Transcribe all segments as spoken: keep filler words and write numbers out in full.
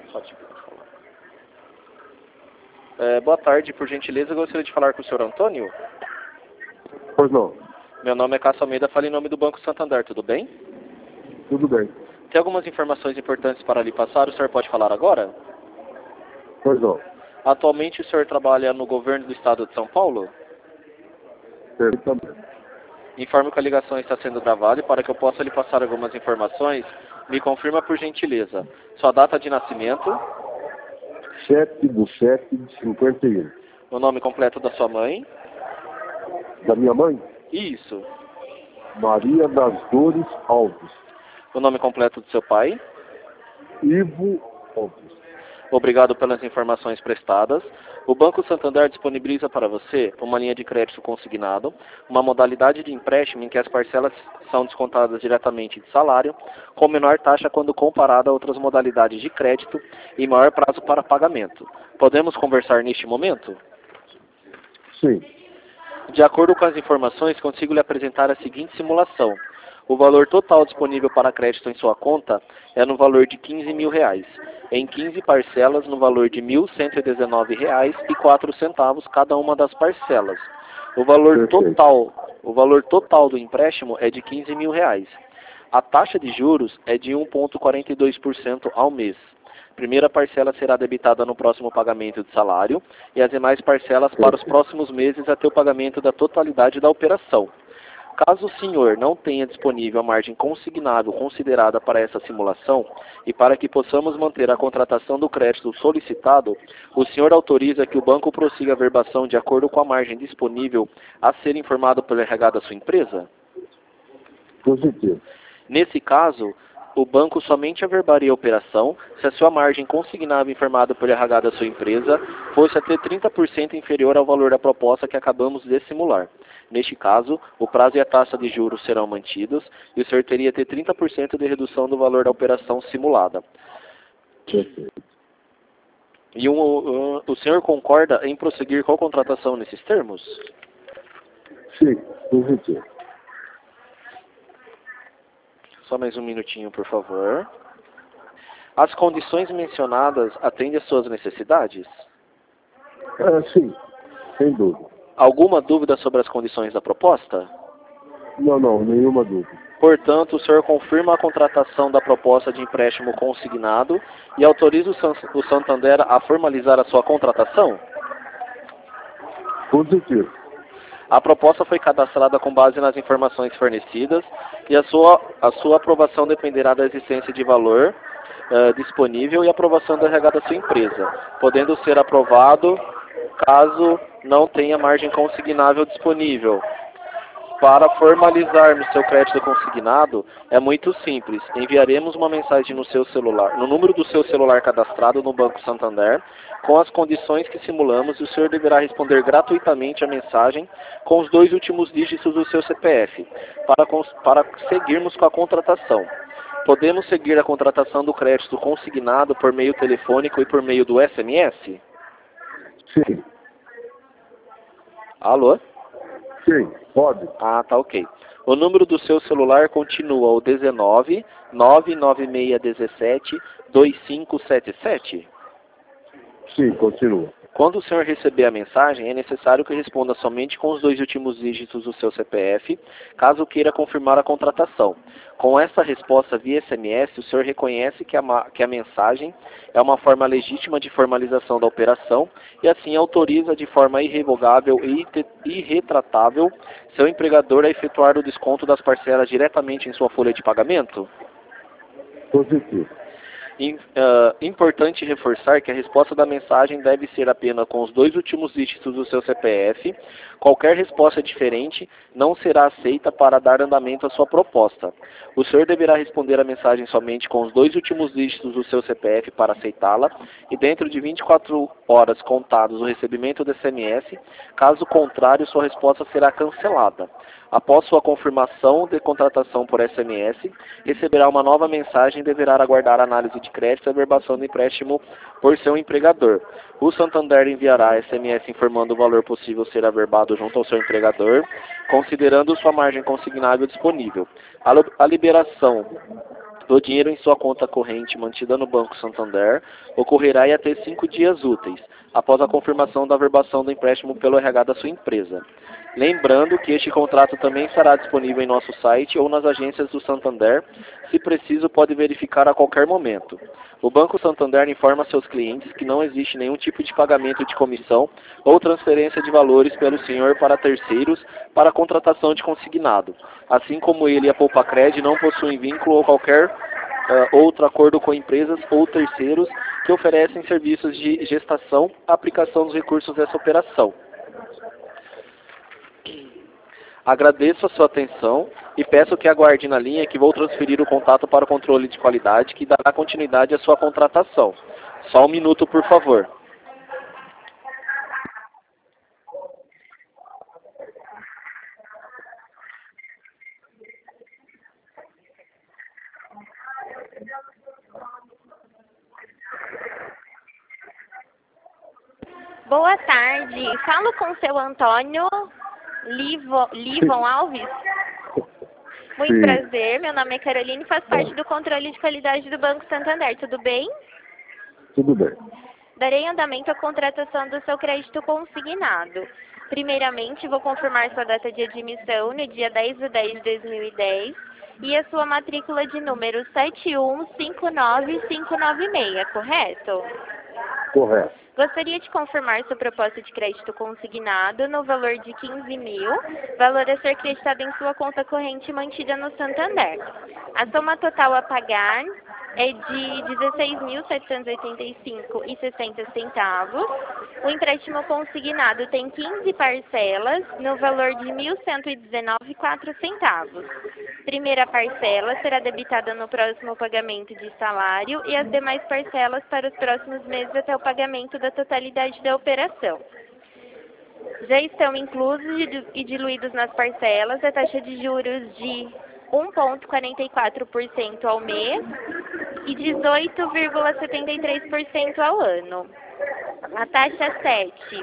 Pode falar. É, boa tarde, por gentileza, eu gostaria de falar com o senhor Antônio. Pois não. Meu nome é Cássio Almeida, falo em nome do Banco Santander, tudo bem? Tudo bem. Tem algumas informações importantes para lhe passar, o senhor pode falar agora? Pois não. Atualmente o senhor trabalha no governo do estado de São Paulo? Perfeitamente. Informo que a ligação está sendo gravada e para que eu possa lhe passar algumas informações, me confirma por gentileza sua data de nascimento, sete do sete de cinquenta e um. o nome completo da sua mãe. Da minha mãe? Isso. Maria das Dores Alves. O nome completo do seu pai. Ivo Alves. Obrigado pelas informações prestadas. O Banco Santander disponibiliza para você uma linha de crédito consignado, uma modalidade de empréstimo em que as parcelas são descontadas diretamente de salário, com menor taxa quando comparada a outras modalidades de crédito e maior prazo para pagamento. Podemos conversar neste momento? Sim. De acordo com as informações, consigo lhe apresentar a seguinte simulação. O valor total disponível para crédito em sua conta é no valor de quinze mil reais, em quinze parcelas no valor de mil cento e dezenove reais e quatro centavos cada uma das parcelas. O valor Perfeito. total, o valor total do empréstimo é de quinze mil reais. A taxa de juros é de um vírgula quarenta e dois por cento ao mês. Primeira parcela será debitada no próximo pagamento de salário e as demais parcelas para os próximos meses até o pagamento da totalidade da operação. Caso o senhor não tenha disponível a margem consignável considerada para essa simulação e para que possamos manter a contratação do crédito solicitado, o senhor autoriza que o banco prossiga a verbação de acordo com a margem disponível a ser informado pelo R H da sua empresa? Positivo. Nesse caso, o banco somente averbaria a operação se a sua margem consignável informada pelo R H da sua empresa fosse até trinta por cento inferior ao valor da proposta que acabamos de simular. Neste caso, o prazo e a taxa de juros serão mantidos e o senhor teria até trinta por cento de redução do valor da operação simulada. Perfeito. E um, um, o senhor concorda em prosseguir com a contratação nesses termos? Sim, positivo. Só mais um minutinho, por favor. As condições mencionadas atendem às suas necessidades? É, sim, sem dúvida. Alguma dúvida sobre as condições da proposta? Não, não, nenhuma dúvida. Portanto, o senhor confirma a contratação da proposta de empréstimo consignado e autoriza o, San o Santander a formalizar a sua contratação? Positivo. A proposta foi cadastrada com base nas informações fornecidas e a sua, a sua aprovação dependerá da existência de valor uh, disponível e aprovação do R H da sua empresa, podendo ser aprovado caso não tenha margem consignável disponível. Para formalizarmos seu crédito consignado, é muito simples. Enviaremos uma mensagem no seu celular, no número do seu celular cadastrado no Banco Santander, com as condições que simulamos, e o senhor deverá responder gratuitamente a mensagem com os dois últimos dígitos do seu C P F, para, para seguirmos com a contratação. Podemos seguir a contratação do crédito consignado por meio telefônico e por meio do S M S? Sim. Alô? Sim, pode. Ah, tá ok. O número do seu celular continua o dezenove, nove nove seis um sete, dois cinco sete sete? Sim, continua. Quando o senhor receber a mensagem, é necessário que responda somente com os dois últimos dígitos do seu C P F, caso queira confirmar a contratação. Com essa resposta via S M S, o senhor reconhece que a, que a mensagem é uma forma legítima de formalização da operação e assim autoriza de forma irrevogável e irretratável seu empregador a efetuar o desconto das parcelas diretamente em sua folha de pagamento? Positivo. In, uh, importante reforçar que a resposta da mensagem deve ser apenas com os dois últimos dígitos do seu C P F. Qualquer resposta diferente não será aceita para dar andamento à sua proposta. O senhor deverá responder a mensagem somente com os dois últimos dígitos do seu C P F para aceitá-la e dentro de vinte e quatro horas contados do recebimento do S M S. Caso contrário, sua resposta será cancelada. Após sua confirmação de contratação por S M S, receberá uma nova mensagem e deverá aguardar a análise de crédito e a verbação do empréstimo por seu empregador. O Santander enviará S M S informando o valor possível ser averbado junto ao seu empregador, considerando sua margem consignável disponível. A liberação do dinheiro em sua conta corrente mantida no Banco Santander ocorrerá em até cinco dias úteis, após a confirmação da averbação do empréstimo pelo R H da sua empresa. Lembrando que este contrato também estará disponível em nosso site ou nas agências do Santander. Se preciso, pode verificar a qualquer momento. O Banco Santander informa seus clientes que não existe nenhum tipo de pagamento de comissão ou transferência de valores pelo senhor para terceiros para a contratação de consignado, assim como ele e a Poupacred não possuem vínculo ou qualquer uh, outro acordo com empresas ou terceiros que oferecem serviços de gestação, aplicação dos recursos dessa operação. Agradeço a sua atenção e peço que aguarde na linha que vou transferir o contato para o controle de qualidade que dará continuidade à sua contratação. Só um minuto, por favor. Boa tarde. Falo com o seu Antônio Livo, Livon Alves. Muito Sim. prazer, meu nome é Caroline e faço parte do controle de qualidade do Banco Santander. Tudo bem? Tudo bem. Darei andamento à contratação do seu crédito consignado. Primeiramente, vou confirmar sua data de admissão no dia dez de dez de dois mil e dez e a sua matrícula de número sete um cinco nove cinco nove seis, correto? Correto. Gostaria de confirmar sua proposta de crédito consignado no valor de quinze mil, valor a ser creditado em sua conta corrente mantida no Santander. A soma total a pagar é de dezesseis mil setecentos e oitenta e cinco reais e sessenta centavos. O empréstimo consignado tem quinze parcelas no valor de mil cento e dezenove reais e quatro centavos. Primeira parcela será debitada no próximo pagamento de salário e as demais parcelas para os próximos meses até o pagamento da totalidade da operação. Já estão inclusos e diluídos nas parcelas a taxa de juros de um vírgula quarenta e quatro por cento ao mês e dezoito vírgula setenta e três por cento ao ano. A taxa sete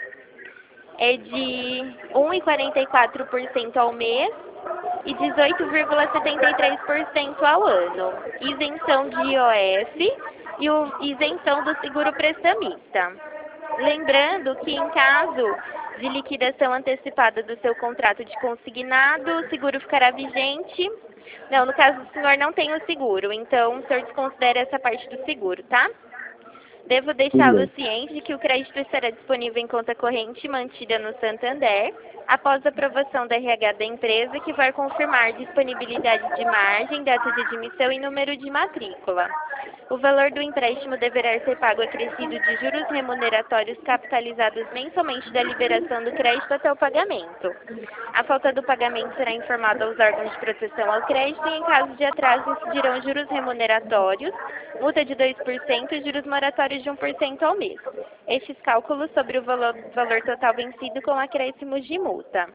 é de um vírgula quarenta e quatro por cento ao mês e dezoito vírgula setenta e três por cento ao ano. Isenção de I O F e o isenção do seguro prestamista. Lembrando que em caso de liquidação antecipada do seu contrato de consignado, o seguro ficará vigente. Não, no caso do senhor não tem o seguro, então o senhor desconsidera essa parte do seguro, tá? Devo deixá-lo ciente de que o crédito estará disponível em conta corrente mantida no Santander, após a aprovação da R H da empresa, que vai confirmar disponibilidade de margem, data de admissão e número de matrícula. O valor do empréstimo deverá ser pago acrescido de juros remuneratórios capitalizados mensalmente da liberação do crédito até o pagamento. A falta do pagamento será informada aos órgãos de proteção ao crédito e, em caso de atraso, incidirão juros remuneratórios, multa de dois por cento e juros moratórios de um por cento ao mês. Estes cálculos sobre o valor, valor total vencido com acréscimos de multa.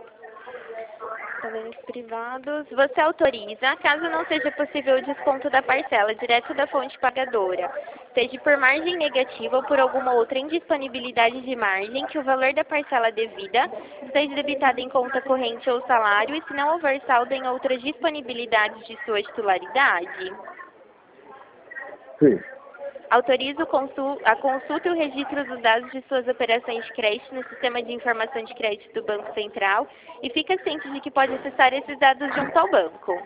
Valores privados. Você autoriza, caso não seja possível o desconto da parcela direto da fonte pagadora, seja por margem negativa ou por alguma outra indisponibilidade de margem, que o valor da parcela devida seja debitado em conta corrente ou salário e se não houver saldo em outras disponibilidades de sua titularidade? Sim. Autoriza a consulta e o registro dos dados de suas operações de crédito no Sistema de Informação de Crédito do Banco Central e fica ciente de que pode acessar esses dados junto ao banco.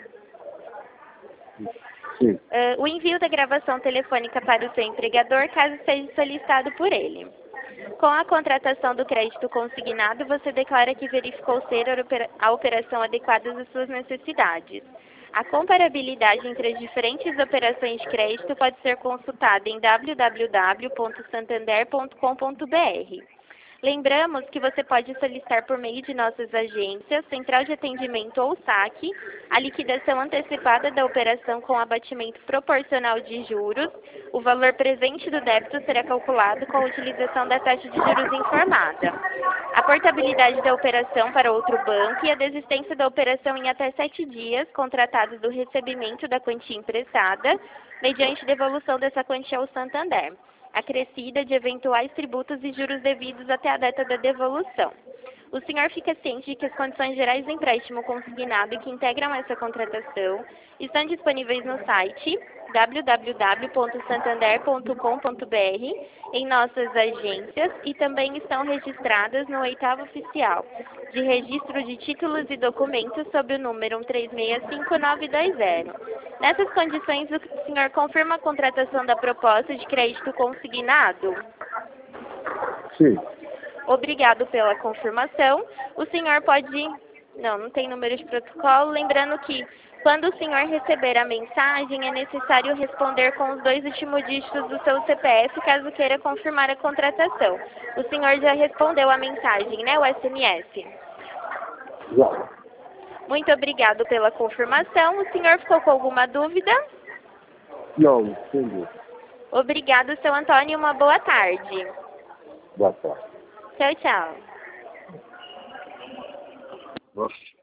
Sim. Uh, o envio da gravação telefônica para o seu empregador, caso seja solicitado por ele. Com a contratação do crédito consignado, você declara que verificou ser a operação adequada às suas necessidades. A comparabilidade entre as diferentes operações de crédito pode ser consultada em w w w ponto santander ponto com ponto b r. Lembramos que você pode solicitar por meio de nossas agências, Central de Atendimento ou saque, a liquidação antecipada da operação com abatimento proporcional de juros. O valor presente do débito será calculado com a utilização da taxa de juros informada. A portabilidade da operação para outro banco e a desistência da operação em até sete dias, contratados do recebimento da quantia emprestada, mediante devolução dessa quantia ao Santander, acrescida de eventuais tributos e juros devidos até a data da devolução. O senhor fica ciente de que as condições gerais do empréstimo consignado que integram essa contratação estão disponíveis no site w w w ponto santander ponto com ponto b r, em nossas agências, e também estão registradas no oitavo oficial de registro de títulos e documentos sob o número um três seis cinco nove dois zero. Nessas condições, o senhor confirma a contratação da proposta de crédito consignado? Sim. Obrigado pela confirmação. O senhor pode... Não, não tem número de protocolo. Lembrando que, quando o senhor receber a mensagem, é necessário responder com os dois últimos dígitos do seu C P F, caso queira confirmar a contratação. O senhor já respondeu a mensagem, né? O S M S. Já. Muito obrigado pela confirmação. O senhor ficou com alguma dúvida? Não, entendi. Obrigado, seu Antônio. Uma boa tarde. Boa tarde. Tchau, tchau. Nossa.